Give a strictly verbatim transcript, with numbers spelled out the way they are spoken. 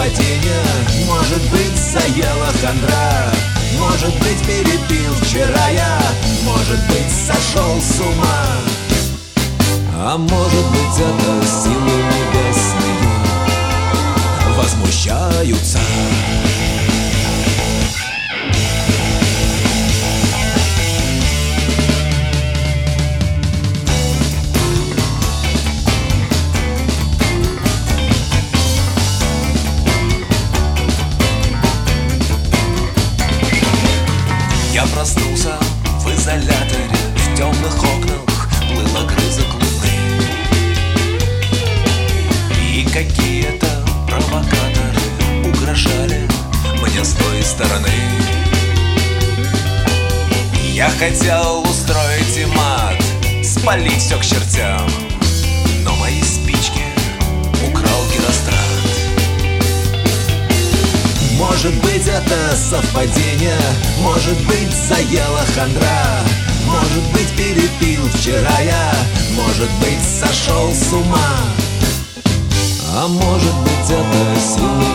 совпадение, может быть, заела хандра, может быть, перепил вчера я, может быть, сошел с ума. А может быть, это силы небесные возмущаются. Я проснулся в изоляторе, в темных окнах плыл огрызок луны, и какие-то провокаторы угрожали мне с той стороны. Я хотел устроить им ад, спалить все к чертям, но мои спички украл Герострат. Может быть, это совпадение, может быть, заела хандра, может быть, перепил вчера я, может быть, сошел с ума. А может быть, это силы